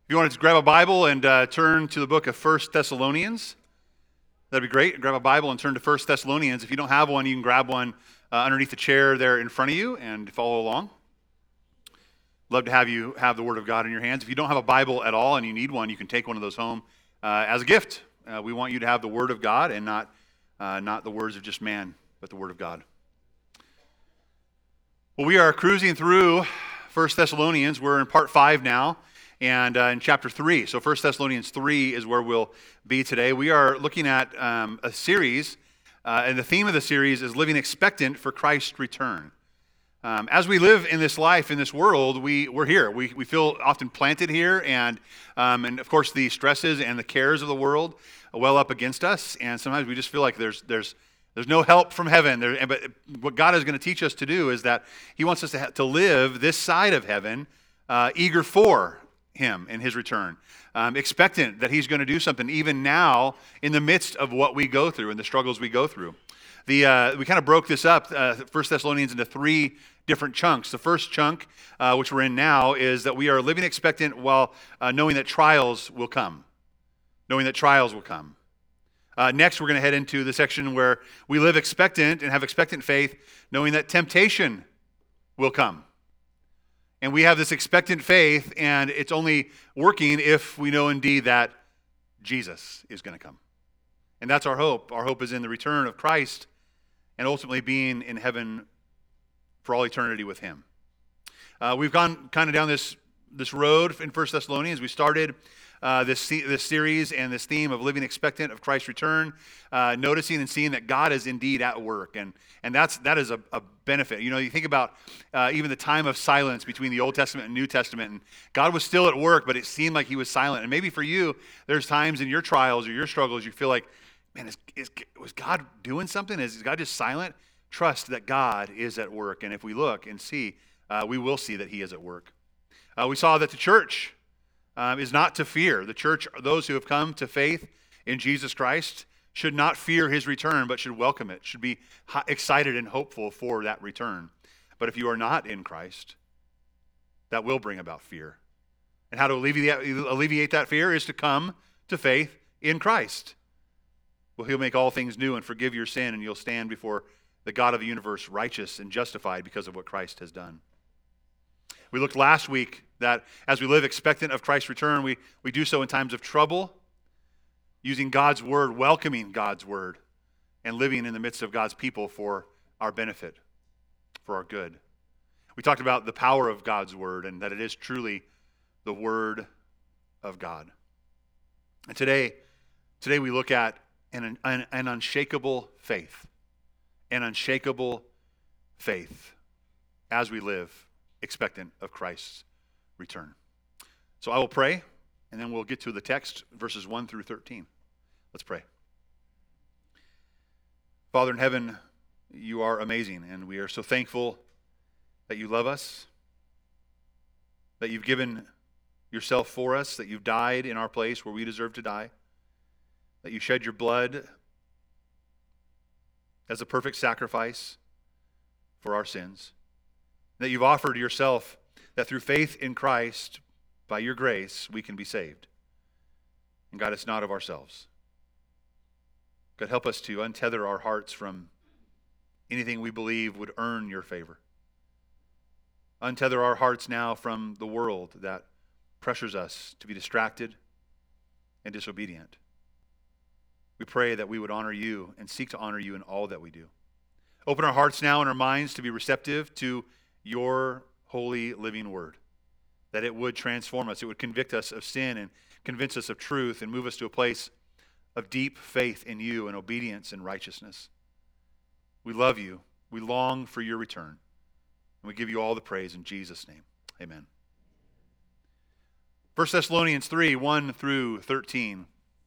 If you want to grab a Bible and turn to the book of 1 Thessalonians, that'd be great. Grab a Bible and turn to 1 Thessalonians. If you don't have one, you can grab one underneath the chair there in front of you and follow along. Love to have you have the Word of God in your hands. If you don't have a Bible at all and you need one, you can take one of those home as a gift. We want you to have the Word of God and not the words of just man, but the Word of God. Well, we are cruising through 1 Thessalonians. We're in part 5 now. And in chapter 3, so 1 Thessalonians 3 is where we'll be today. We are looking at a series, and the theme of the series is living expectant for Christ's return. As we live in this life, in this world, we're here. We feel often planted here, and of course the stresses and the cares of the world well up against us, and sometimes we just feel like there's no help from heaven. But what God is going to teach us to do is that He wants us to live this side of heaven, eager for Him and His return, expectant that He's going to do something even now in the midst of what we go through and the struggles we go through. We kind of broke this up, 1 Thessalonians, into 3 different chunks. The first chunk, which we're in now, is that we are living expectant while knowing that trials will come. Knowing that trials will come. Next, we're going to head into the section where we live expectant and have expectant faith, knowing that temptation will come. And we have this expectant faith, and it's only working if we know indeed that Jesus is going to come. And that's our hope. Our hope is in the return of Christ and ultimately being in heaven for all eternity with Him. We've gone kind of down this road in 1 Thessalonians. We started this series and this theme of living expectant of Christ's return, noticing and seeing that God is indeed at work, and that is a benefit. You know, you think about even the time of silence between the Old Testament and New Testament, and God was still at work, but it seemed like He was silent. And maybe for you, there's times in your trials or your struggles you feel like, man, was God doing something? Is God just silent? Trust that God is at work, and if we look and see, we will see that He is at work. We saw that the church is not to fear. The church, those who have come to faith in Jesus Christ, should not fear His return, but should welcome it, should be excited and hopeful for that return. But if you are not in Christ, that will bring about fear. And how to alleviate that fear is to come to faith in Christ. Well, He'll make all things new and forgive your sin, and you'll stand before the God of the universe righteous and justified because of what Christ has done. We looked last week that as we live expectant of Christ's return, we do so in times of trouble, using God's word, welcoming God's word, and living in the midst of God's people for our benefit, for our good. We talked about the power of God's word and that it is truly the word of God. And today we look at an unshakable faith, an unshakable faith as we live expectant of Christ's return. So I will pray, and then we'll get to the text, verses 1 through 13. Let's pray. Father in heaven, You are amazing, and we are so thankful that You love us, that You've given Yourself for us, that You've died in our place where we deserve to die, that You shed Your blood as a perfect sacrifice for our sins, that You've offered Yourself, that through faith in Christ, by Your grace, we can be saved. And God, it's not of ourselves. God, help us to untether our hearts from anything we believe would earn Your favor. Untether our hearts now from the world that pressures us to be distracted and disobedient. We pray that we would honor You and seek to honor You in all that we do. Open our hearts now and our minds to be receptive to Your holy living word, that it would transform us, it would convict us of sin and convince us of truth and move us to a place of deep faith in You and obedience and righteousness. We love You. We long for Your return. And we give You all the praise in Jesus' name. Amen. 1 Thessalonians 3, 1 through 13.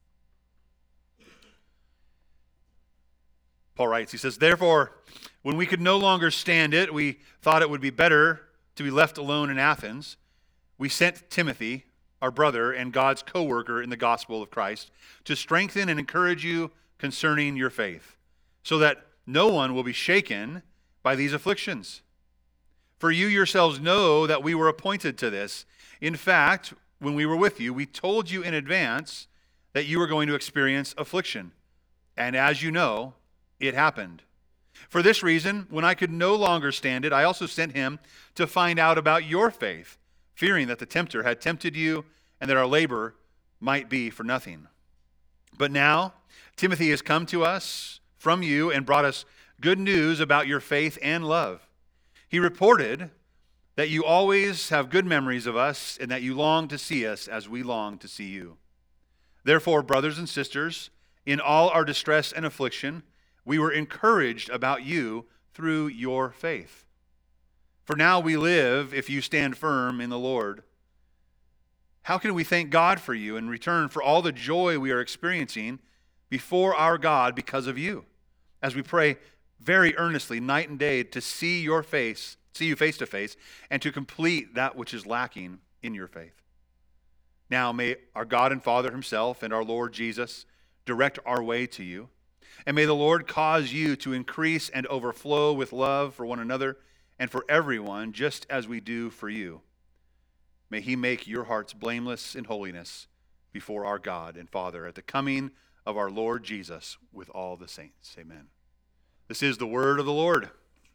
Paul writes, he says, "Therefore, when we could no longer stand it, we thought it would be better to be left alone in Athens. We sent Timothy, our brother and God's co-worker in the gospel of Christ, to strengthen and encourage you concerning your faith, so that no one will be shaken by these afflictions. For you yourselves know that we were appointed to this. In fact, when we were with you, we told you in advance that you were going to experience affliction. And as you know, it happened. For this reason, when I could no longer stand it, I also sent him to find out about your faith, fearing that the tempter had tempted you and that our labor might be for nothing. But now, Timothy has come to us from you and brought us good news about your faith and love. He reported that you always have good memories of us and that you long to see us as we long to see you. Therefore, brothers and sisters, in all our distress and affliction, we were encouraged about you through your faith. For now we live if you stand firm in the Lord. How can we thank God for you in return for all the joy we are experiencing before our God because of you, as we pray very earnestly night and day to see you face to face, and to complete that which is lacking in your faith? Now may our God and Father himself and our Lord Jesus direct our way to you, and may the Lord cause you to increase and overflow with love for one another and for everyone, just as we do for you. May he make your hearts blameless in holiness before our God and Father at the coming of our Lord Jesus with all the saints. Amen. This is the word of the Lord.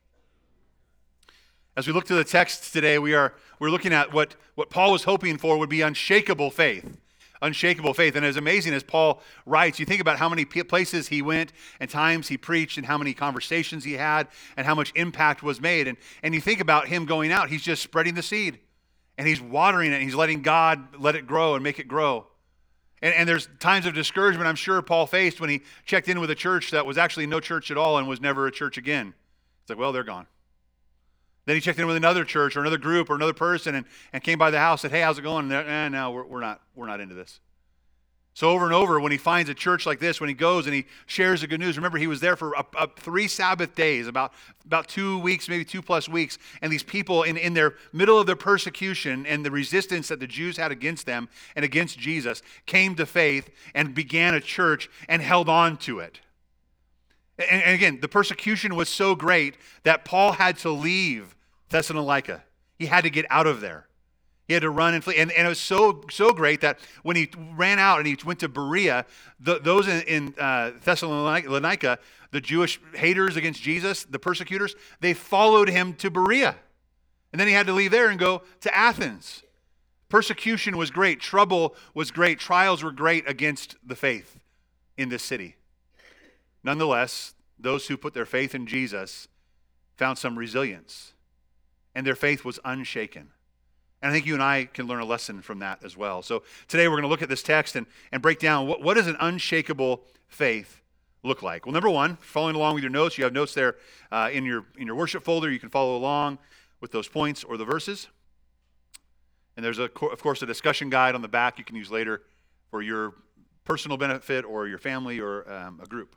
As we look to the text today, we're looking at what Paul was hoping for would be unshakable faith. Unshakable faith. And as amazing as Paul writes, you think about how many places he went and times he preached and how many conversations he had and how much impact was made. And you think about him going out, he's just spreading the seed. And he's watering it, and he's letting God let it grow and make it grow. And there's times of discouragement I'm sure Paul faced when he checked in with a church that was actually no church at all and was never a church again. It's like, well, they're gone. Then he checked in with another church or another group or another person and came by the house and said, hey, how's it going? And no, we're not into this. So over and over, when he finds a church like this, when he goes and he shares the good news, remember he was there for 3 Sabbath days, about 2 weeks, maybe 2+ weeks, and these people in their middle of their persecution and the resistance that the Jews had against them and against Jesus came to faith and began a church and held on to it. And again, the persecution was so great that Paul had to leave Thessalonica. He had to get out of there. He had to run and flee. And it was so great that when he ran out and he went to Berea, those in Thessalonica, the Jewish haters against Jesus, the persecutors, they followed him to Berea. And then he had to leave there and go to Athens. Persecution was great. Trouble was great. Trials were great against the faith in this city. Nonetheless, those who put their faith in Jesus found some resilience, and their faith was unshaken. And I think you and I can learn a lesson from that as well. So today we're going to look at this text and break down what does an unshakable faith look like. Well, number one, following along with your notes, you have notes there in your worship folder. You can follow along with those points or the verses. And there's, of course, a discussion guide on the back you can use later for your personal benefit or your family or a group.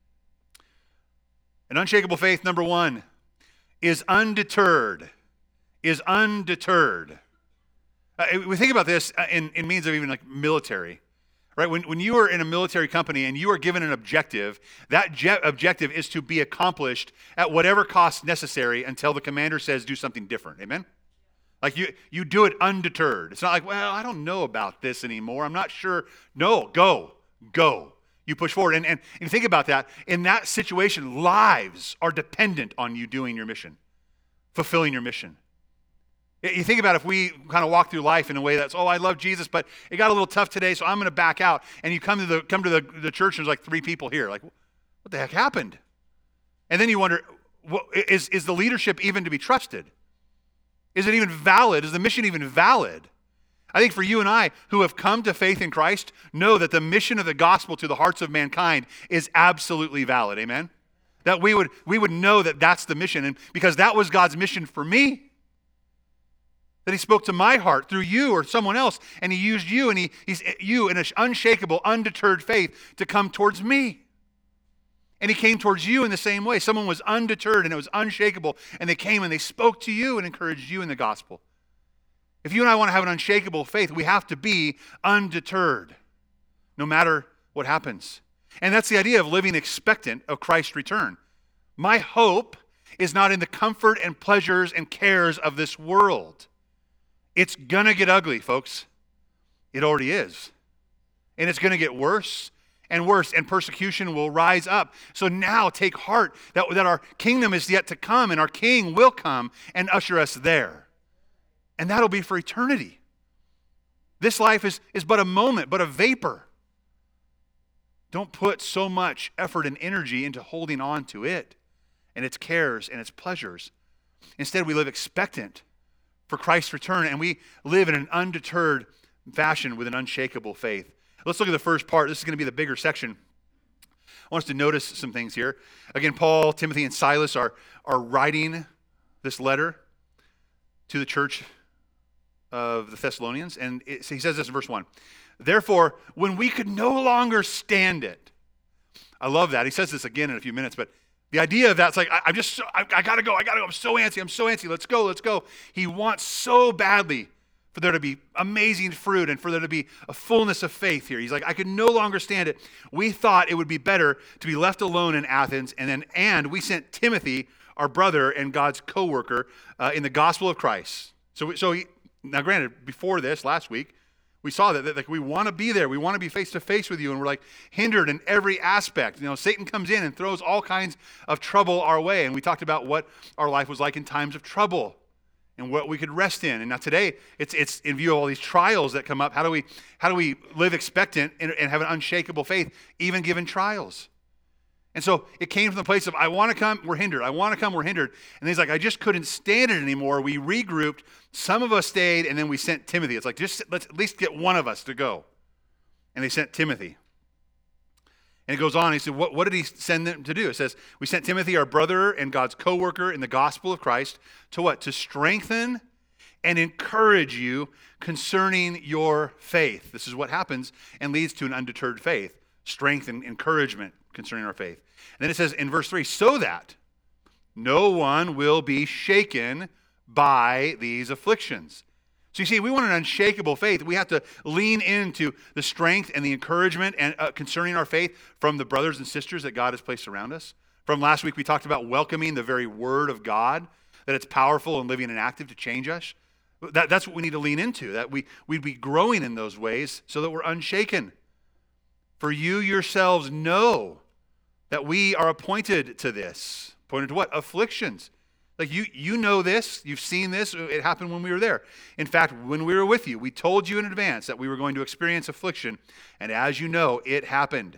An unshakable faith, number one, is undeterred. Is undeterred. We think about this in means of even like military, right? When you are in a military company and you are given an objective, that objective is to be accomplished at whatever cost necessary until the commander says do something different. Amen? Like you do it undeterred. It's not like, well, I don't know about this anymore. I'm not sure. No, go. You push forward. And you think about that. In that situation, lives are dependent on you doing your mission, fulfilling your mission. You think about if we kind of walk through life in a way that's, I love Jesus, but it got a little tough today, so I'm going to back out. And you come to the church, and there's like 3 people here. Like, what the heck happened? And then you wonder, is the leadership even to be trusted? Is it even valid? Is the mission even valid? I think for you and I, who have come to faith in Christ, know that the mission of the gospel to the hearts of mankind is absolutely valid. Amen? That we would know that that's the mission, and because that was God's mission for me. That he spoke to my heart through you or someone else, and he used you, and he's you in an unshakable, undeterred faith to come towards me. And he came towards you in the same way. Someone was undeterred and it was unshakable, and they came and they spoke to you and encouraged you in the gospel. If you and I want to have an unshakable faith, we have to be undeterred, no matter what happens. And that's the idea of living expectant of Christ's return. My hope is not in the comfort and pleasures and cares of this world. It's going to get ugly, folks. It already is. And it's going to get worse and worse, and persecution will rise up. So now take heart that our kingdom is yet to come, and our King will come and usher us there. And that'll be for eternity. This life is but a moment, but a vapor. Don't put so much effort and energy into holding on to it and its cares and its pleasures. Instead, we live expectant for Christ's return, and we live in an undeterred fashion with an unshakable faith. Let's look at the first part. This is going to be the bigger section. I want us to notice some things here. Again, Paul, Timothy, and Silas are writing this letter to the church of the Thessalonians, and he says this in verse 1. Therefore, when we could no longer stand it. I love that. He says this again in a few minutes, but the idea of that's like, I got to go. I'm so antsy. Let's go. He wants so badly for there to be amazing fruit and for there to be a fullness of faith here. He's like, I could no longer stand it. We thought it would be better to be left alone in Athens, and we sent Timothy, our brother and God's co-worker, in the gospel of Christ. Now granted, before this, last week, we saw that like we want to be there. We want to be face to face with you, and we're like hindered in every aspect. Satan comes in and throws all kinds of trouble our way, and we talked about what our life was like in times of trouble and what we could rest in. And now today, it's in view of all these trials that come up. How do we live expectant and have an unshakable faith, even given trials? And so it came from the place of, I want to come, we're hindered. I want to come, we're hindered. And he's like, I just couldn't stand it anymore. We regrouped. Some of us stayed, and then we sent Timothy. It's like, let's at least get one of us to go. And they sent Timothy. And it goes on. He said, what did he send them to do? It says, we sent Timothy, our brother and God's co-worker in the gospel of Christ, to what? To strengthen and encourage you concerning your faith. This is what happens and leads to an undeterred faith. Strength and encouragement concerning our faith. And then it says in verse 3, so that no one will be shaken by these afflictions. So you see, we want an unshakable faith. We have to lean into the strength and the encouragement and concerning our faith from the brothers and sisters that God has placed around us. From last week, we talked about welcoming the very word of God, that it's powerful and living and active to change us. That's what we need to lean into, that we'd be growing in those ways so that we're unshaken. For you yourselves know that we are appointed to this. Appointed to what? Afflictions. Like you know this, you've seen this, it happened when we were there. In fact, when we were with you, we told you in advance that we were going to experience affliction, and as you know, it happened.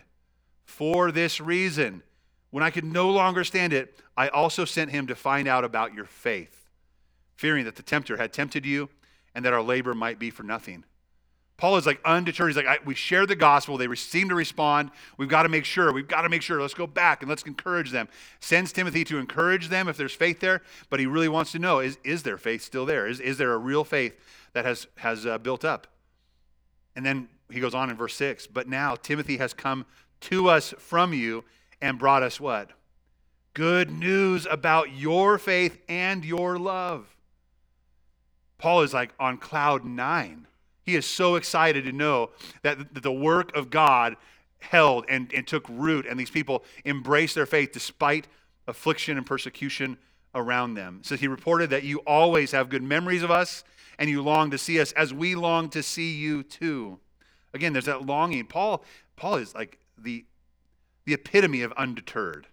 For this reason, when I could no longer stand it, I also sent him to find out about your faith, fearing that the tempter had tempted you and that our labor might be for nothing. Paul is like undeterred. He's like, we share the gospel. They seem to respond. We've got to make sure. Let's go back and let's encourage them. Sends Timothy to encourage them if there's faith there. But he really wants to know, is there faith still there? Is there a real faith that has built up? And then he goes on in verse 6. But now Timothy has come to us from you and brought us what? Good news about your faith and your love. Paul is like on cloud 9. He is so excited to know that the work of God held and took root, and these people embraced their faith despite affliction and persecution around them. So he reported that you always have good memories of us, and you long to see us as we long to see you too. Again, there's that longing. Paul is like the epitome of undeterred.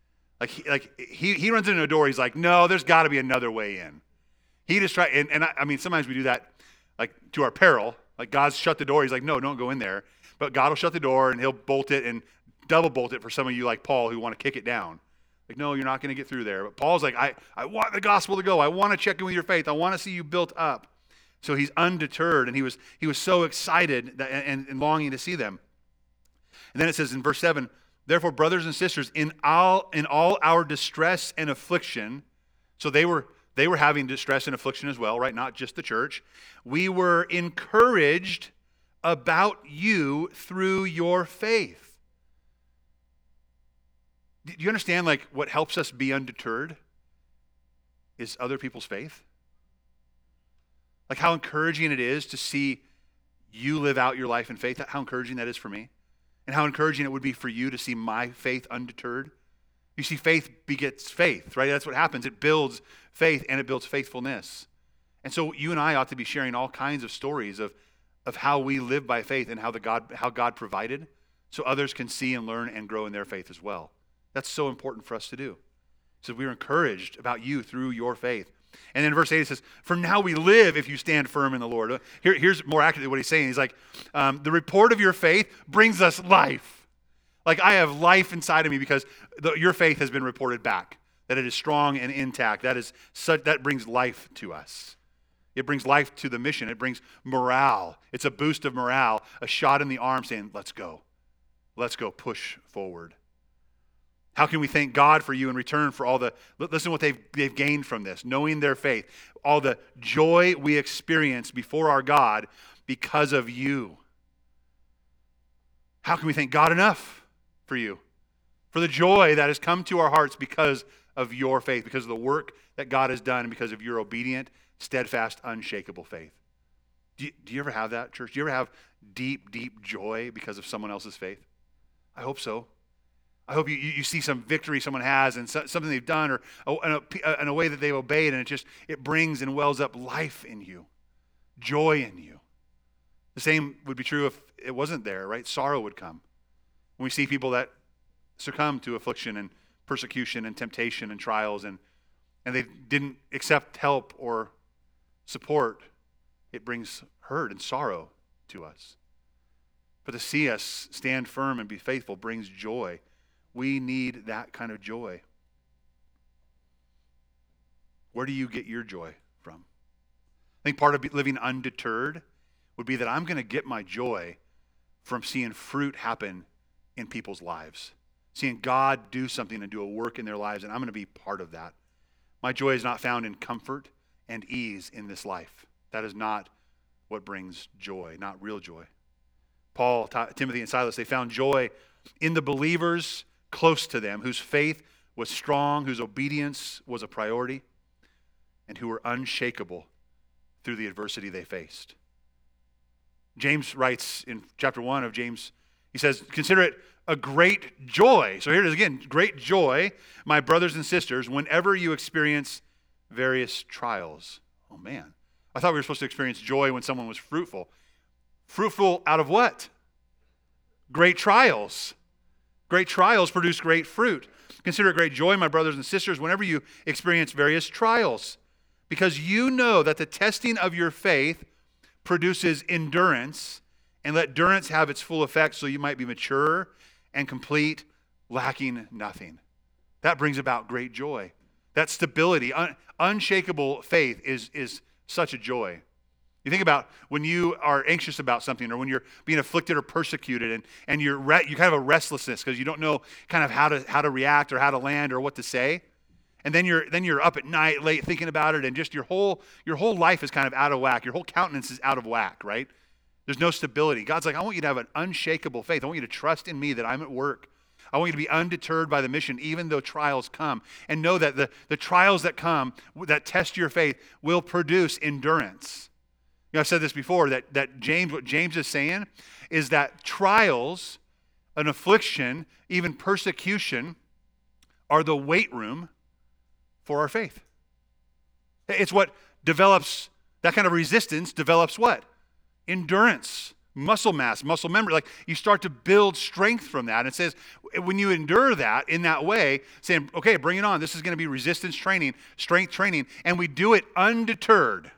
He runs into a door. He's like, no, there's got to be another way in. He just tries, and I mean, sometimes we do that. Like to our peril, like God's shut the door. He's like, no, don't go in there. But God will shut the door and he'll bolt it and double bolt it for some of you like Paul who want to kick it down. Like, no, you're not going to get through there. But Paul's like, I want the gospel to go. I want to check in with your faith. I want to see you built up. So he's undeterred, and he was so excited and longing to see them. And then it says in verse 7, therefore, brothers and sisters, in all our distress and affliction, so they were having distress and affliction as well, right? Not just the church. We were encouraged about you through your faith. Do you understand, like, what helps us be undeterred is other people's faith? Like how encouraging it is to see you live out your life in faith, how encouraging that is for me, and how encouraging it would be for you to see my faith undeterred. You see, faith begets faith, right? That's what happens. It builds faith and it builds faithfulness. And so you and I ought to be sharing all kinds of stories of of how we live by faith and how God provided, so others can see and learn and grow in their faith as well. That's so important for us to do. So we are encouraged about you through your faith. And then verse 8 it says, "For now we live if you stand firm in the Lord." Here's more accurately what he's saying. He's like, the report of your faith brings us life. Like, I have life inside of me because your faith has been reported back, that it is strong and intact. That brings life to us. It brings life to the mission. It brings morale. It's a boost of morale, a shot in the arm saying, let's go. Let's go push forward. How can we thank God for you in return for all listen to what they've gained from this, knowing their faith, all the joy we experience before our God because of you. How can we thank God enough for you, for the joy that has come to our hearts because of your faith, because of the work that God has done, and because of your obedient, steadfast, unshakable faith? Do you ever have that, church? Do you ever have deep, deep joy because of someone else's faith? I hope so. I hope you see some victory someone has and something they've done or in a way that they've obeyed, and it brings and wells up life in you, joy in you. The same would be true if it wasn't there, right? Sorrow would come. When we see people that succumb to affliction and persecution and temptation and trials and they didn't accept help or support, it brings hurt and sorrow to us. But to see us stand firm and be faithful brings joy. We need that kind of joy. Where do you get your joy from? I think part of living undeterred would be that I'm going to get my joy from seeing fruit happen in people's lives, seeing God do something and do a work in their lives, and I'm going to be part of that. My joy is not found in comfort and ease in this life. That is not what brings joy, not real joy. Paul, Timothy, and Silas, they found joy in the believers close to them, whose faith was strong, whose obedience was a priority, and who were unshakable through the adversity they faced. James writes in chapter 1 of James, he says, "Consider it a great joy." So here it is again, great joy, my brothers and sisters, whenever you experience various trials. Oh man, I thought we were supposed to experience joy when someone was fruitful. Fruitful out of what? Great trials. Great trials produce great fruit. Consider it great joy, my brothers and sisters, whenever you experience various trials, because you know that the testing of your faith produces endurance, and let endurance have its full effect so you might be mature and complete, lacking nothing. That brings about great joy. That stability, unshakable faith is such a joy. You think about when you are anxious about something, or when you're being afflicted or persecuted, and you kind of a restlessness because you don't know kind of how to react or how to land or what to say, and then you're up at night late thinking about it, and just your whole life is kind of out of whack. Your whole countenance is out of whack, right? There's no stability. God's like, I want you to have an unshakable faith. I want you to trust in me that I'm at work. I want you to be undeterred by the mission, even though trials come, and know that the trials that come that test your faith will produce endurance. You know, I've said this before, that what James is saying is that trials, an affliction, even persecution, are the weight room for our faith. It's what develops, that kind of resistance develops what? Endurance, muscle mass, muscle memory. Like, you start to build strength from that. And it says, when you endure that in that way, saying, okay, bring it on. This is going to be resistance training, strength training, and we do it undeterred.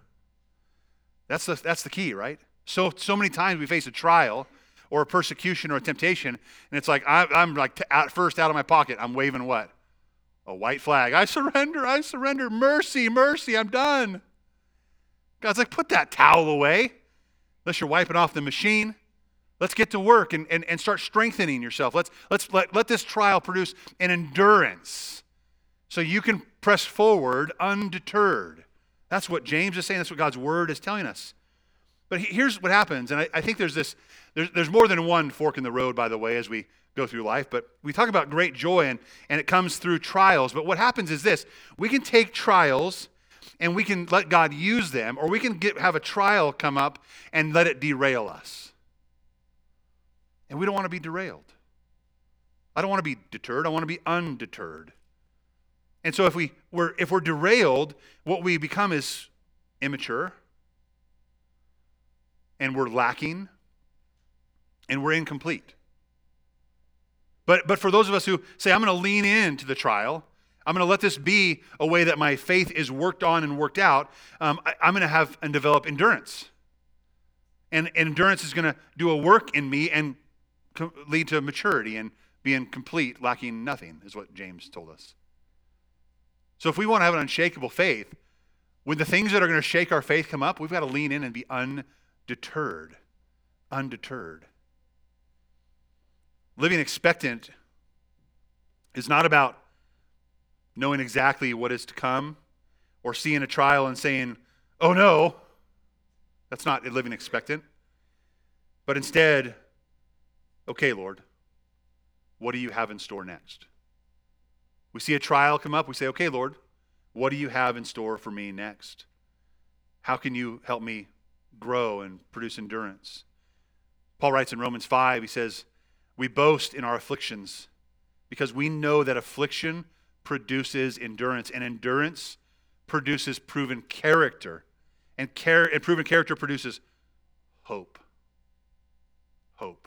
That's the key, right? So many times we face a trial or a persecution or a temptation, and it's like I'm like first out of my pocket, I'm waving what? A white flag. I surrender. Mercy, I'm done. God's like, put that towel away. Unless you're wiping off the machine. Let's get to work and start strengthening yourself. Let this trial produce an endurance so you can press forward undeterred. That's what James is saying. That's what God's word is telling us. But here's what happens, and I think there's more than one fork in the road, by the way, as we go through life. But we talk about great joy, and it comes through trials. But what happens is this. We can take trials, and we can let God use them, or we can have a trial come up and let it derail us. And we don't want to be derailed. I don't want to be deterred. I want to be undeterred. And so if we're derailed, what we become is immature. and we're lacking and we're incomplete. But for those of us who say, I'm going to lean into the trial, I'm going to let this be a way that my faith is worked on and worked out, I'm going to have and develop endurance. And endurance is going to do a work in me and lead to maturity and being complete, lacking nothing, is what James told us. So if we want to have an unshakable faith, when the things that are going to shake our faith come up, we've got to lean in and be undeterred. Undeterred. Living expectant is not about knowing exactly what is to come or seeing a trial and saying, oh no, that's not living expectant. But instead, okay, Lord, what do you have in store next? We see a trial come up, we say, okay, Lord, what do you have in store for me next? How can you help me grow and produce endurance? Paul writes in Romans 5, he says, we boast in our afflictions because we know that affliction produces endurance, and endurance produces proven character, and proven character produces hope. Hope.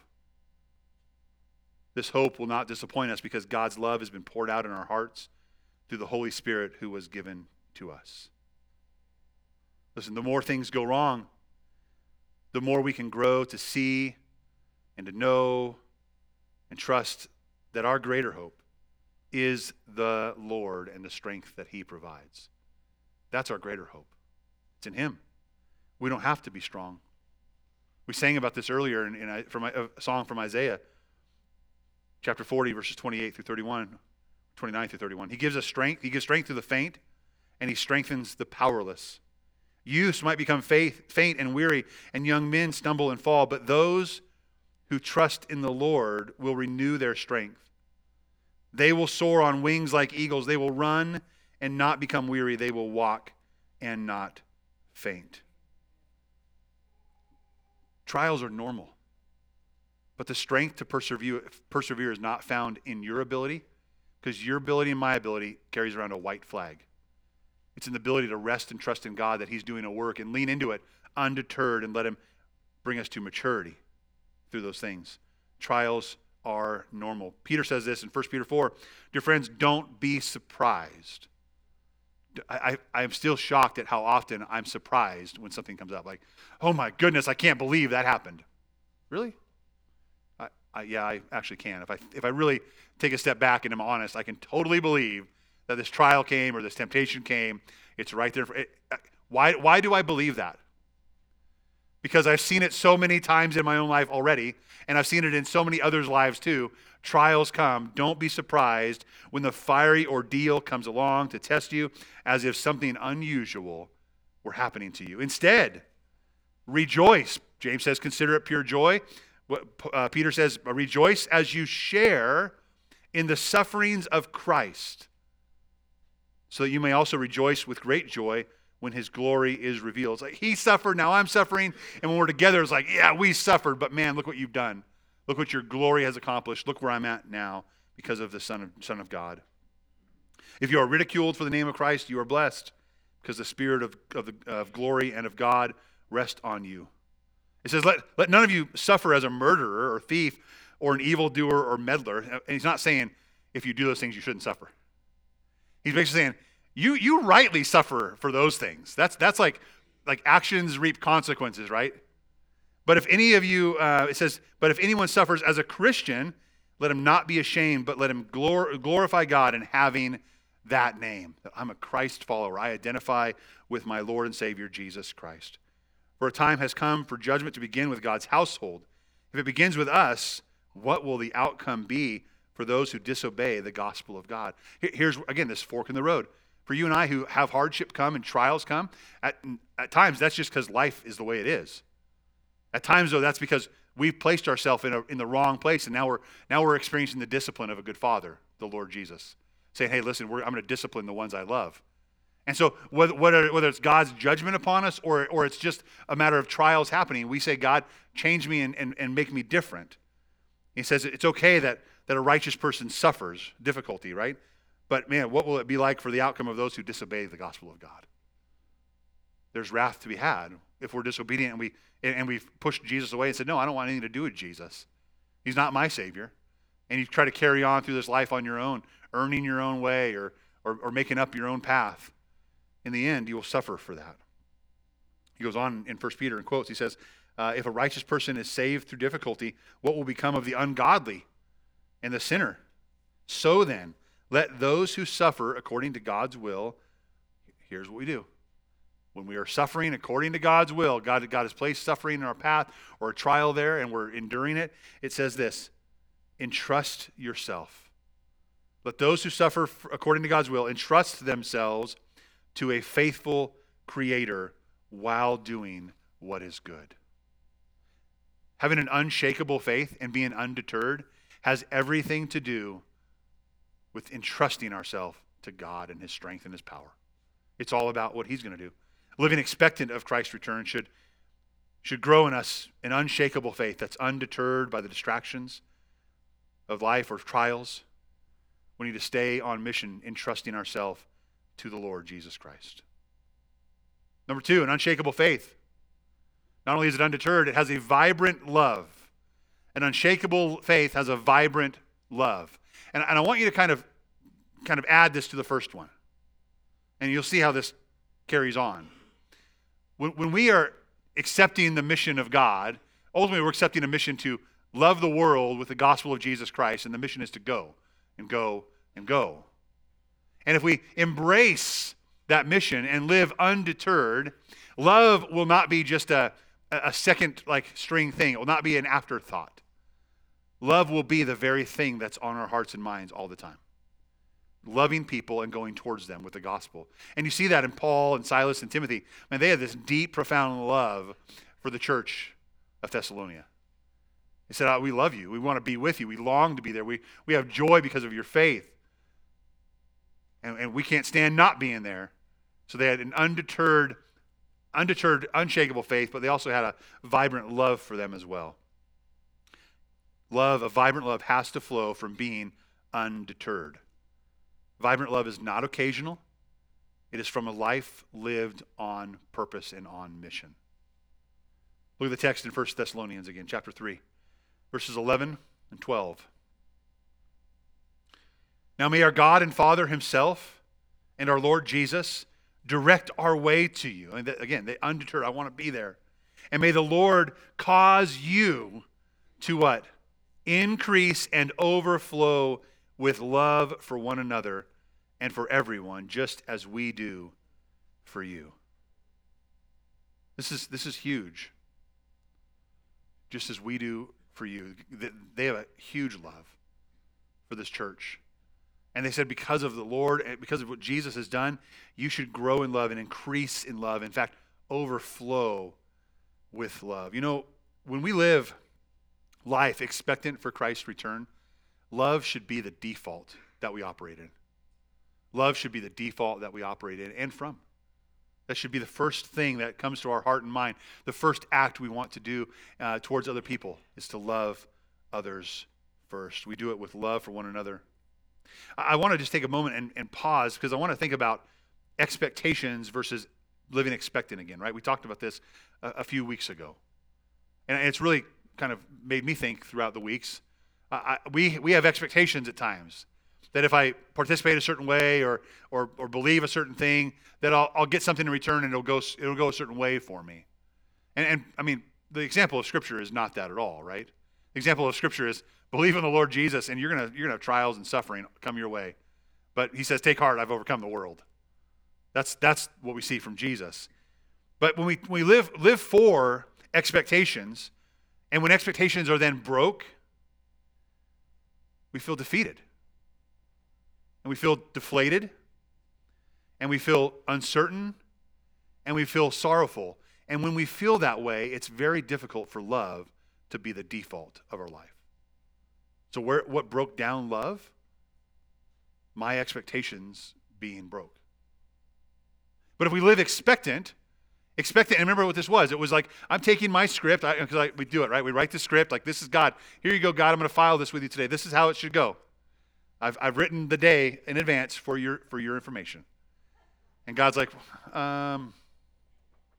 This hope will not disappoint us because God's love has been poured out in our hearts through the Holy Spirit who was given to us. Listen, the more things go wrong, the more we can grow to see and to know and trust that our greater hope is the Lord and the strength that he provides. That's our greater hope. It's in him. We don't have to be strong. We sang about this earlier from a song from Isaiah, chapter 40, verses 28 through 31, 29 through 31. He gives us strength. He gives strength to the faint, and he strengthens the powerless. Youths might become faint and weary, and young men stumble and fall, but those who trust in the Lord will renew their strength. They will soar on wings like eagles. They will run and not become weary. They will walk and not faint. Trials are normal, but the strength to persevere is not found in your ability, because your ability and my ability carries around a white flag. It's in the ability to rest and trust in God that he's doing a work and lean into it undeterred and let him bring us to maturity through those things. Trials are normal. Peter says this in 1 Peter 4, dear friends, don't be surprised. I'm still shocked at how often I'm surprised when something comes up. Like, oh my goodness, I can't believe that happened. Really? Yeah, I actually can. If I really take a step back and I'm honest, I can totally believe that this trial came or this temptation came. It's right there. Why do I believe that? Because I've seen it so many times in my own life already, and I've seen it in so many others' lives too. Trials come. Don't be surprised when the fiery ordeal comes along to test you as if something unusual were happening to you. Instead, rejoice. James says, consider it pure joy. Peter says, rejoice as you share in the sufferings of Christ, so that you may also rejoice with great joy when his glory is revealed. It's like, he suffered, now I'm suffering, and when we're together, it's like, yeah, we suffered, but man, look what you've done. Look what your glory has accomplished. Look where I'm at now because of the Son of God. If you are ridiculed for the name of Christ, you are blessed, because the Spirit of glory and of God rest on you. It says, let none of you suffer as a murderer or thief or an evildoer or meddler. And he's not saying, if you do those things, you shouldn't suffer. He's basically saying, you rightly suffer for those things. That's like actions reap consequences, right? But if any of you, it says, but if anyone suffers as a Christian, let him not be ashamed, but let him glorify God in having that name. I'm a Christ follower. I identify with my Lord and Savior, Jesus Christ. For a time has come for judgment to begin with God's household. If it begins with us, what will the outcome be for those who disobey the gospel of God? Here's, again, this fork in the road. For you and I who have hardship come and trials come, at times that's just because life is the way it is. At times, though, that's because we've placed ourselves in the wrong place, and now we're experiencing the discipline of a good father, the Lord Jesus, saying, hey, listen, I'm going to discipline the ones I love. And so whether it's God's judgment upon us or it's just a matter of trials happening, we say, God, change me and make me different. He says it's okay that a righteous person suffers difficulty, right? But man, what will it be like for the outcome of those who disobey the gospel of God? there's wrath to be had if we're disobedient and we pushed Jesus away and said, no, I don't want anything to do with Jesus. He's not my Savior. And you try to carry on through this life on your own, earning your own way or making up your own path. In the end, you will suffer for that. He goes on in 1 Peter and quotes, he says, if a righteous person is saved through difficulty, what will become of the ungodly and the sinner? So then, let those who suffer according to God's will, here's what we do. When we are suffering according to God's will, God has placed suffering in our path or a trial there and we're enduring it, it says this, entrust yourself. Let those who suffer according to God's will entrust themselves to a faithful Creator while doing what is good. Having an unshakable faith and being undeterred has everything to do with entrusting ourselves to God and His strength and His power. It's all about what He's going to do. Living expectant of Christ's return should grow in us an unshakable faith that's undeterred by the distractions of life or trials. We need to stay on mission, entrusting ourselves to the Lord Jesus Christ. Number 2, an unshakable faith. Not only is it undeterred, it has a vibrant love. An unshakable faith has a vibrant love. And I want you to kind of add this to the first one. And you'll see how this carries on. When we are accepting the mission of God, ultimately we're accepting a mission to love the world with the gospel of Jesus Christ, and the mission is to go and go and go. And if we embrace that mission and live undeterred, love will not be just a second string thing. It will not be an afterthought. Love will be the very thing that's on our hearts and minds all the time. Loving people and going towards them with the gospel. And you see that in Paul and Silas and Timothy. Man, they had this deep, profound love for the church of Thessalonica. They said, we love you. We want to be with you. We long to be there. We have joy because of your faith. And we can't stand not being there. So they had an undeterred, unshakable faith, but they also had a vibrant love for them as well. A vibrant love has to flow from being undeterred. Vibrant love is not occasional. It is from a life lived on purpose and on mission. Look at the text in 1 Thessalonians again, chapter 3, verses 11 and 12. Now may our God and Father Himself and our Lord Jesus direct our way to you. And again, they undeterred, I want to be there. And may the Lord cause you to what? Increase and overflow with love for one another and for everyone, just as we do for you. This is huge. Just as we do for you. They have a huge love for this church. And they said, because of the Lord and because of what Jesus has done, you should grow in love and increase in love. In fact, overflow with love. You know, when we live life expectant for Christ's return, love should be the default that we operate in. Love should be the default that we operate in and from. That should be the first thing that comes to our heart and mind. The first act we want to do towards other people is to love others first. We do it with love for one another. I want to just take a moment and pause because I want to think about expectations versus living expectant again, right? We talked about this a few weeks ago. And it's really kind of made me think throughout the weeks. We have expectations at times that if I participate a certain way or believe a certain thing, that I'll get something in return and it'll go a certain way for me. And I mean, the example of Scripture is not that at all, right? The example of Scripture is believe in the Lord Jesus and you're gonna have trials and suffering come your way. But He says, take heart, I've overcome the world. That's what we see from Jesus. But when we live for expectations, and when expectations are then broke, we feel defeated. And we feel deflated. And we feel uncertain. And we feel sorrowful. And when we feel that way, it's very difficult for love to be the default of our life. So what broke down love? My expectations being broke. But if we live expectant, and remember what this was. It was like, I'm taking my script, because we do it, right? We write the script, like, this is God. Here you go, God, I'm going to file this with you today. This is how it should go. I've written the day in advance for your information. And God's like,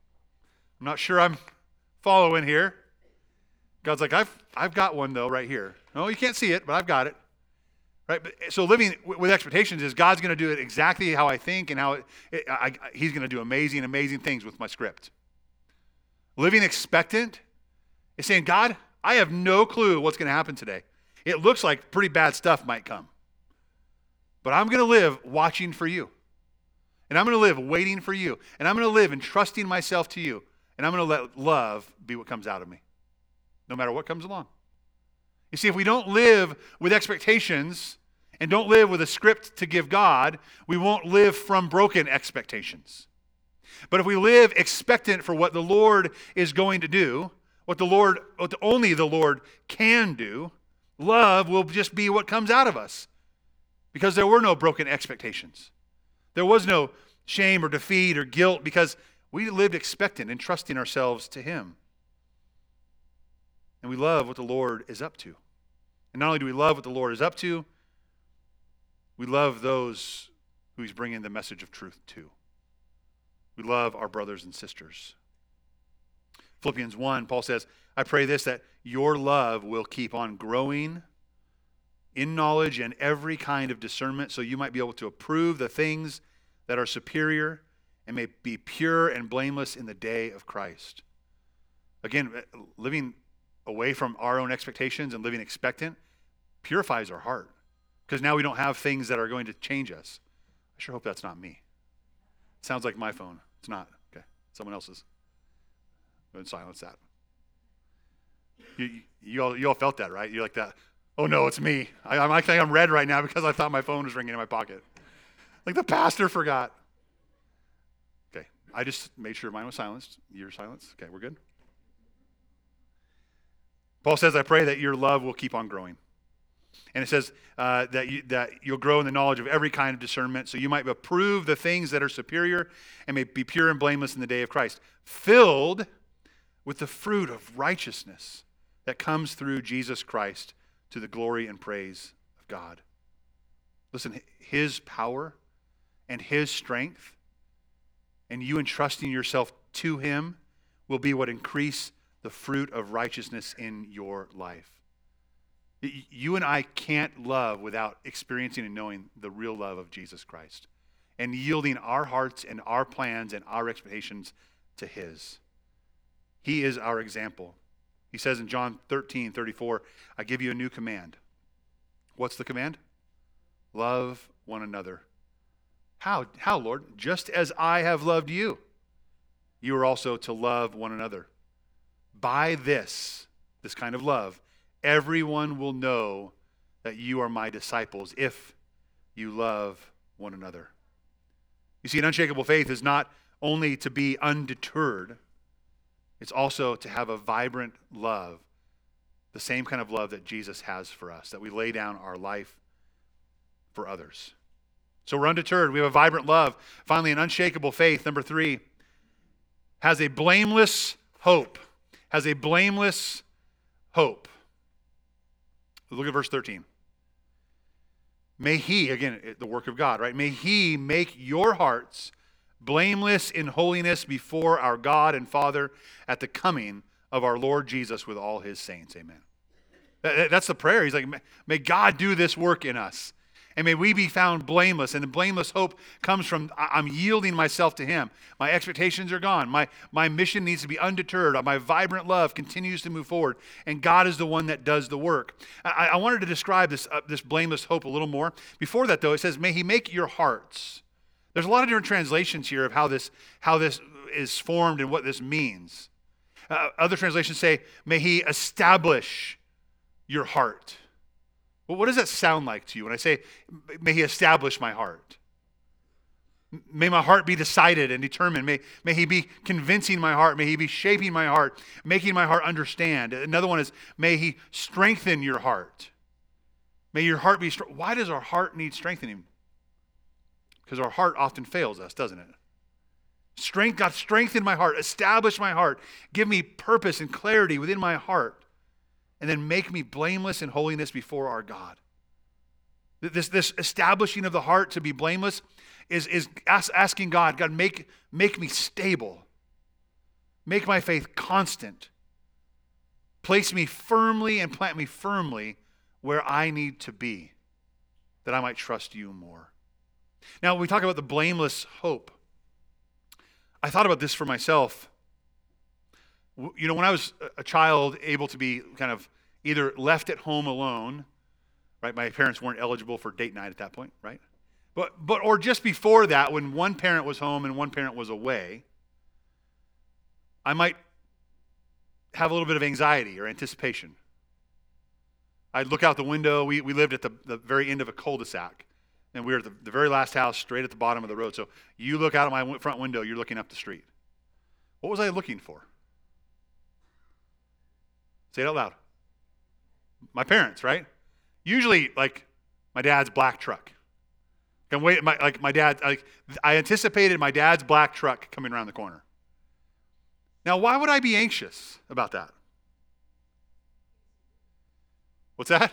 I'm not sure I'm following here. God's like, I've got one though right here. No, you can't see it, but I've got it. Right? So living with expectations is God's going to do it exactly how I think and how He's going to do amazing, amazing things with my script. Living expectant is saying, God, I have no clue what's going to happen today. It looks like pretty bad stuff might come. But I'm going to live watching for you. And I'm going to live waiting for you. And I'm going to live entrusting myself to you. And I'm going to let love be what comes out of me, no matter what comes along. You see, if we don't live with expectations and don't live with a script to give God, we won't live from broken expectations. But if we live expectant for what the Lord is going to do, what only the Lord can do, love will just be what comes out of us. Because there were no broken expectations. There was no shame or defeat or guilt because we lived expectant and trusting ourselves to Him. And we love what the Lord is up to. And not only do we love what the Lord is up to, we love those who He's bringing the message of truth to. We love our brothers and sisters. Philippians 1, Paul says, I pray this, that your love will keep on growing in knowledge and every kind of discernment, so you might be able to approve the things that are superior and may be pure and blameless in the day of Christ. Again, living away from our own expectations and living expectant purifies our heart, because now we don't have things that are going to change us. I sure hope that's not me. It sounds like my phone. It's not. Okay, someone else's. Go ahead and silence that. You all felt that, right? You're like that. Oh no, it's me. I'm red right now because I thought my phone was ringing in my pocket. Like the pastor forgot. Okay, I just made sure mine was silenced. Your silence. Okay, we're good. Paul says, I pray that your love will keep on growing. And it says that you'll grow in the knowledge of every kind of discernment, so you might approve the things that are superior and may be pure and blameless in the day of Christ, filled with the fruit of righteousness that comes through Jesus Christ to the glory and praise of God. Listen, His power and His strength and you entrusting yourself to Him will be what increase the fruit of righteousness in your life. You and I can't love without experiencing and knowing the real love of Jesus Christ and yielding our hearts and our plans and our expectations to His. He is our example. He says in John 13:34, I give you a new command. What's the command? Love one another. How, Lord? Just as I have loved you, you are also to love one another. By this kind of love, everyone will know that you are my disciples if you love one another. You see, an unshakable faith is not only to be undeterred, it's also to have a vibrant love, the same kind of love that Jesus has for us, that we lay down our life for others. So we're undeterred. We have a vibrant love. Finally, an unshakable faith, number 3, has a blameless hope. Has a blameless hope. Look at verse 13. May He, again, the work of God, right? May He make your hearts blameless in holiness before our God and Father at the coming of our Lord Jesus with all His saints. Amen. That's the prayer. He's like, may God do this work in us. And may we be found blameless. And the blameless hope comes from I'm yielding myself to Him. My expectations are gone. My mission needs to be undeterred. My vibrant love continues to move forward. And God is the one that does the work. I wanted to describe this blameless hope a little more. Before that, though, it says, may He make your hearts. There's a lot of different translations here of how this is formed and what this means. Other translations say, may He establish your heart. Well, what does that sound like to you when I say, may He establish my heart? May my heart be decided and determined. May He be convincing my heart. May He be shaping my heart, making my heart understand. Another one is, may He strengthen your heart. May your heart be strong. Why does our heart need strengthening? Because our heart often fails us, doesn't it? God, strengthen my heart, establish my heart, give me purpose and clarity within my heart. And then make me blameless in holiness before our God. This establishing of the heart to be blameless is asking God, make me stable. Make my faith constant. Place me firmly and plant me firmly where I need to be, that I might trust you more. Now, we talk about the blameless hope. I thought about this for myself. You know, when I was a child, able to be kind of either left at home alone, right? My parents weren't eligible for date night at that point, right? Or just before that, when one parent was home and one parent was away, I might have a little bit of anxiety or anticipation. I'd look out the window. We lived at the very end of a cul-de-sac, and we were at the very last house, straight at the bottom of the road. So you look out of my front window, you're looking up the street. What was I looking for? Say it out loud. My parents, right? Usually, like, my dad's black truck. I anticipated my dad's black truck coming around the corner. Now, why would I be anxious about that? What's that?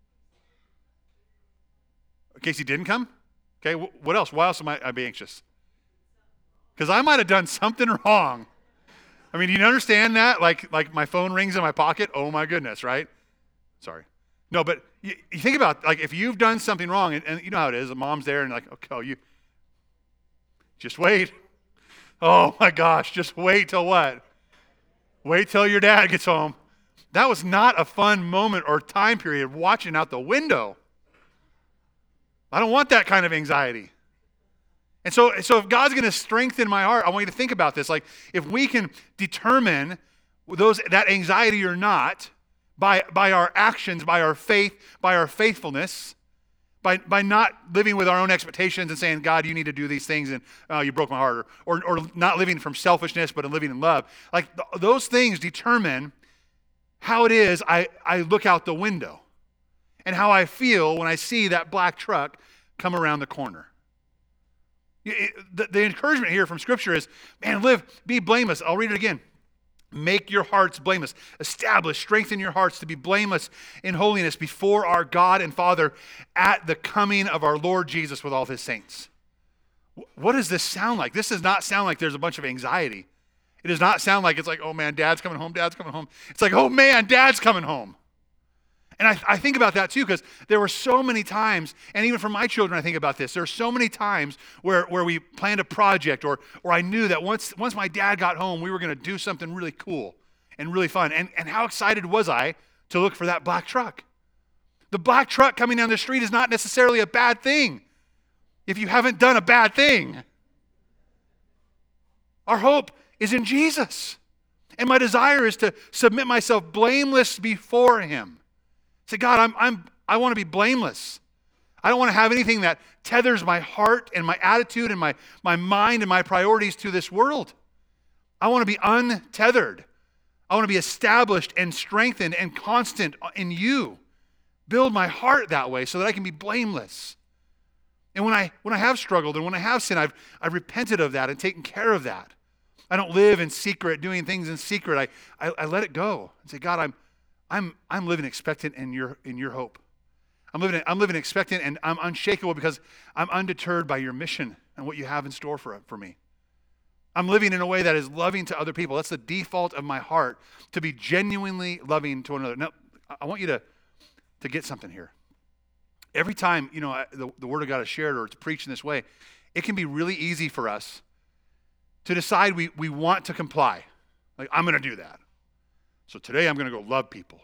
In case he didn't come? Okay, what else? Why else am I be anxious? Because I might have done something wrong. I mean, do you understand that? Like my phone rings in my pocket. Oh my goodness, right? Sorry. No, but you think about, like, if you've done something wrong, and you know how it is. The mom's there and like, okay, you just wait. Oh my gosh, just wait till what? Wait till your dad gets home. That was not a fun moment or time period watching out the window. I don't want that kind of anxiety. And so if God's going to strengthen my heart, I want you to think about this. Like, if we can determine that anxiety or not by our actions, by our faith, by our faithfulness, by not living with our own expectations and saying, God, you need to do these things, and you broke my heart, or not living from selfishness, but living in love. Like, those things determine how it is I look out the window and how I feel when I see that black truck come around the corner. The encouragement here from Scripture is, man, be blameless. I'll read it again. Make your hearts blameless. Establish, strengthen your hearts to be blameless in holiness before our God and Father at the coming of our Lord Jesus with all of his saints. What does this sound like? This does not sound like there's a bunch of anxiety. It does not sound like it's like, oh man, dad's coming home, dad's coming home. It's like, oh man, dad's coming home. And I think about that too, because there were so many times, and even for my children, I think about this. There are so many times where we planned a project, or I knew that once my dad got home, we were going to do something really cool and really fun. And how excited was I to look for that black truck? The black truck coming down the street is not necessarily a bad thing if you haven't done a bad thing. Our hope is in Jesus. And my desire is to submit myself blameless before him. Say, God, I want to be blameless. I don't want to have anything that tethers my heart and my attitude and my mind and my priorities to this world. I want to be untethered. I want to be established and strengthened and constant in you. Build my heart that way so that I can be blameless. And when I have struggled and when I have sinned, I've repented of that and taken care of that. I don't live in secret, doing things in secret. I let it go and say, God, I'm living expectant in your hope. I'm living expectant, and I'm unshakable because I'm undeterred by your mission and what you have in store for me. I'm living in a way that is loving to other people. That's the default of my heart, to be genuinely loving to one another. Now, I want you to get something here. Every time, the Word of God is shared or it's preached in this way, it can be really easy for us to decide we want to comply. Like, I'm going to do that. So today I'm going to go love people.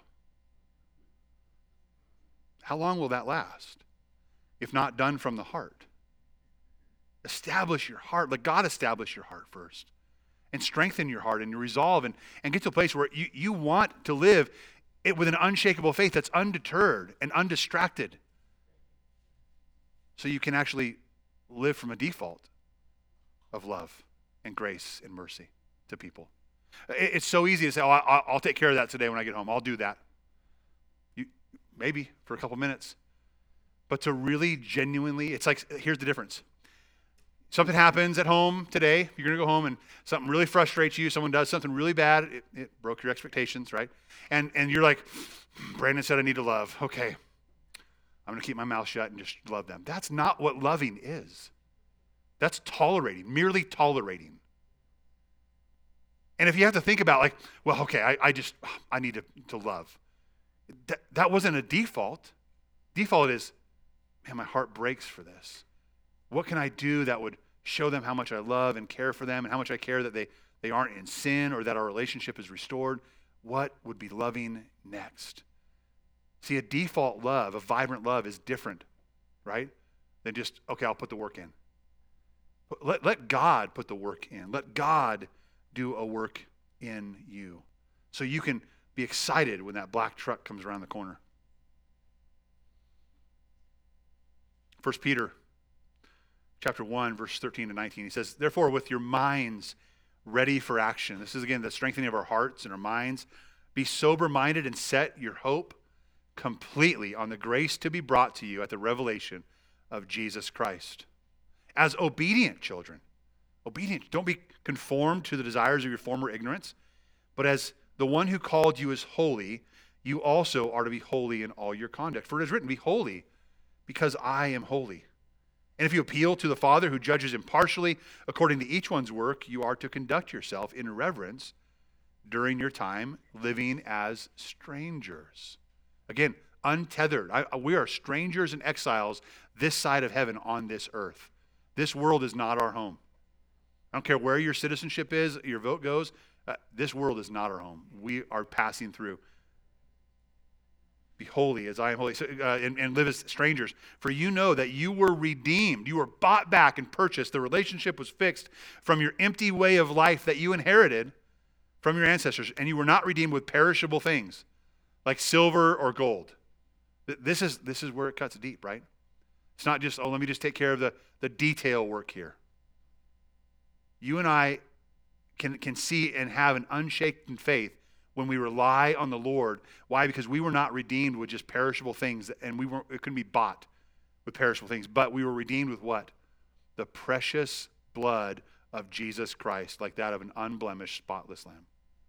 How long will that last if not done from the heart? Establish your heart. Let God establish your heart first and strengthen your heart and your resolve and get to a place where you want to live it with an unshakable faith that's undeterred and undistracted, so you can actually live from a default of love and grace and mercy to people. It's so easy to say, oh, I'll take care of that today when I get home. I'll do that. Maybe for a couple minutes. But to really genuinely, it's like, here's the difference. Something happens at home today. You're going to go home and something really frustrates you. Someone does something really bad. It broke your expectations, right? And you're like, Brandon said I need to love. Okay, I'm going to keep my mouth shut and just love them. That's not what loving is. That's tolerating, merely tolerating. And if you have to think about like, well, okay, I need to love. That wasn't a default. Default is, man, my heart breaks for this. What can I do that would show them how much I love and care for them and how much I care that they aren't in sin or that our relationship is restored? What would be loving next? See, a default love, a vibrant love is different, right? Than just, okay, I'll put the work in. Let God put the work in. Let God do a work in you so you can be excited when that black truck comes around the corner. 1 Peter chapter 1, verse 13 to 19, he says, therefore, with your minds ready for action. This is, again, the strengthening of our hearts and our minds. Be sober-minded and set your hope completely on the grace to be brought to you at the revelation of Jesus Christ. As obedient children, don't be conformed to the desires of your former ignorance, but as the one who called you is holy, you also are to be holy in all your conduct. For it is written, be holy, because I am holy. And if you appeal to the Father who judges impartially according to each one's work, you are to conduct yourself in reverence during your time living as strangers. Again, untethered. We are strangers and exiles this side of heaven on this earth. This world is not our home. I don't care where your citizenship is, your vote goes. This world is not our home. We are passing through. Be holy as I am holy, and live as strangers. For you know that you were redeemed. You were bought back and purchased. The relationship was fixed from your empty way of life that you inherited from your ancestors. And you were not redeemed with perishable things like silver or gold. This is where it cuts deep, right? It's not just, let me just take care of the detail work here. You and I can see and have an unshaken faith when we rely on the Lord. Why? Because we were not redeemed with just perishable things, and it couldn't be bought with perishable things, but we were redeemed with what? The precious blood of Jesus Christ, like that of an unblemished, spotless lamb.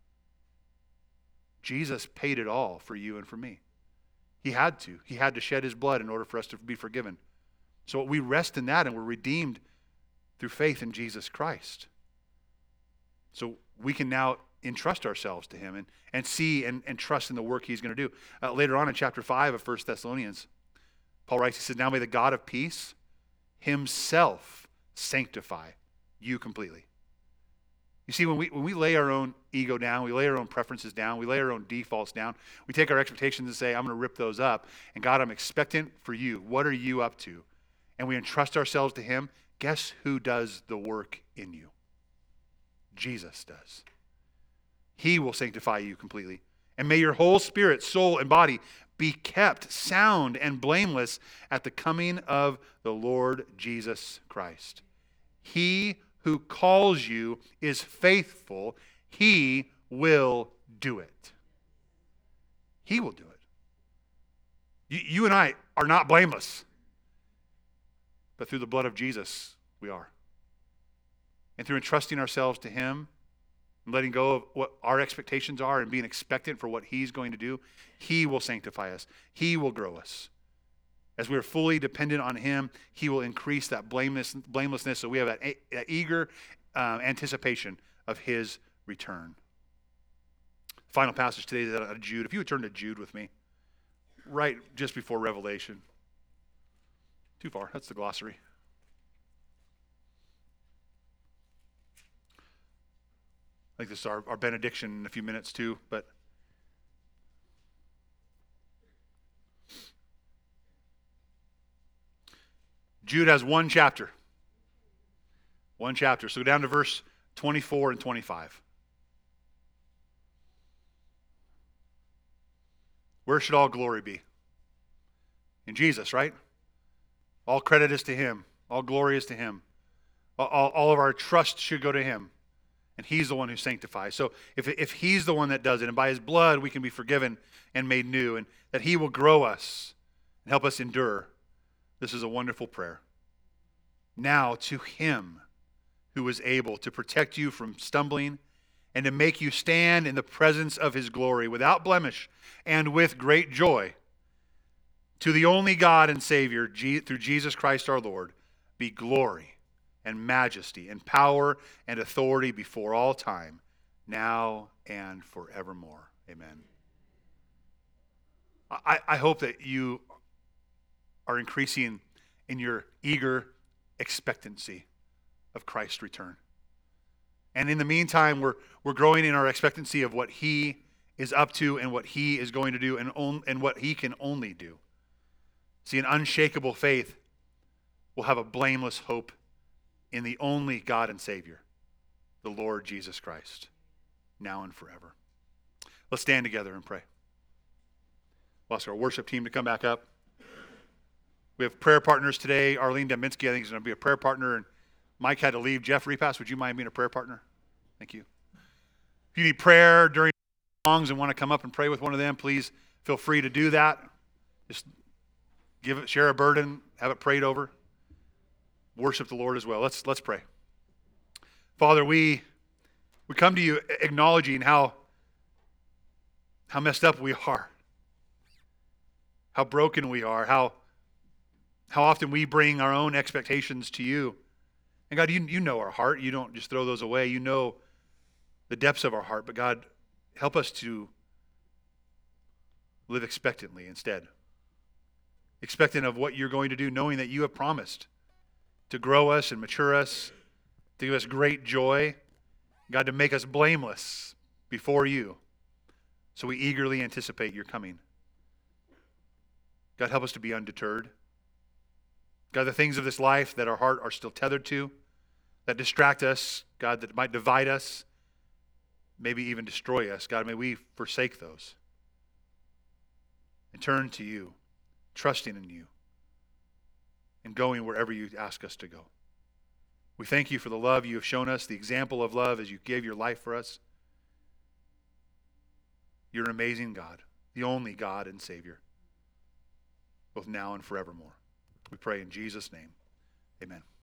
Jesus paid it all for you and for me. He had to. He had to shed his blood in order for us to be forgiven. So we rest in that, and we're redeemed through faith in Jesus Christ. So we can now entrust ourselves to him and see and trust in the work he's going to do. Later on in chapter 5 of 1 Thessalonians, Paul writes, he says, now may the God of peace himself sanctify you completely. You see, when we lay our own ego down, we lay our own preferences down, we lay our own defaults down, we take our expectations and say, I'm going to rip those up. And God, I'm expectant for you. What are you up to? And we entrust ourselves to him. Guess who does the work in you? Jesus does. He will sanctify you completely. And may your whole spirit, soul, and body be kept sound and blameless at the coming of the Lord Jesus Christ. He who calls you is faithful. He will do it. He will do it. You and I are not blameless. But through the blood of Jesus, we are. And through entrusting ourselves to him, and letting go of what our expectations are and being expectant for what he's going to do, he will sanctify us. He will grow us. As we are fully dependent on him, he will increase that blamelessness so we have that eager anticipation of his return. Final passage today is out of Jude. If you would turn to Jude with me, right just before Revelation. Too far. That's the glossary. I think this is our benediction in a few minutes too, but Jude has one chapter. One chapter. So go down to verse 24 and 25. Where should all glory be? In Jesus, right? All credit is to him. All glory is to him. All of our trust should go to him. And he's the one who sanctifies. So if he's the one that does it, and by his blood we can be forgiven and made new, and that he will grow us and help us endure, this is a wonderful prayer. Now to him who is able to protect you from stumbling and to make you stand in the presence of his glory without blemish and with great joy, to the only God and Savior, through Jesus Christ our Lord, be glory and majesty and power and authority before all time, now and forevermore. Amen. I hope that you are increasing in your eager expectancy of Christ's return. And in the meantime, we're growing in our expectancy of what he is up to and what he is going to do and what he can only do. See, an unshakable faith will have a blameless hope in the only God and Savior, the Lord Jesus Christ, now and forever. Let's stand together and pray. We'll ask our worship team to come back up. We have prayer partners today. Arlene Dembinski, I think, is going to be a prayer partner, and Mike had to leave. Jeff Repass, would you mind being a prayer partner? Thank you. If you need prayer during songs and want to come up and pray with one of them, please feel free to do that. Just share a burden, have it prayed over. Worship the Lord as well. Let's pray. Father, we come to you acknowledging how messed up we are, how broken we are, how often we bring our own expectations to you. And God, you know our heart. You don't just throw those away. You know the depths of our heart. But God, help us to live expectantly instead. Expectant of what you're going to do, knowing that you have promised to grow us and mature us, to give us great joy. God, to make us blameless before you. So we eagerly anticipate your coming. God, help us to be undeterred. God, the things of this life that our heart are still tethered to, that distract us, God, that might divide us, maybe even destroy us, God, may we forsake those and turn to you, trusting in you, and going wherever you ask us to go. We thank you for the love you have shown us, the example of love as you gave your life for us. You're an amazing God, the only God and Savior, both now and forevermore. We pray in Jesus' name. Amen.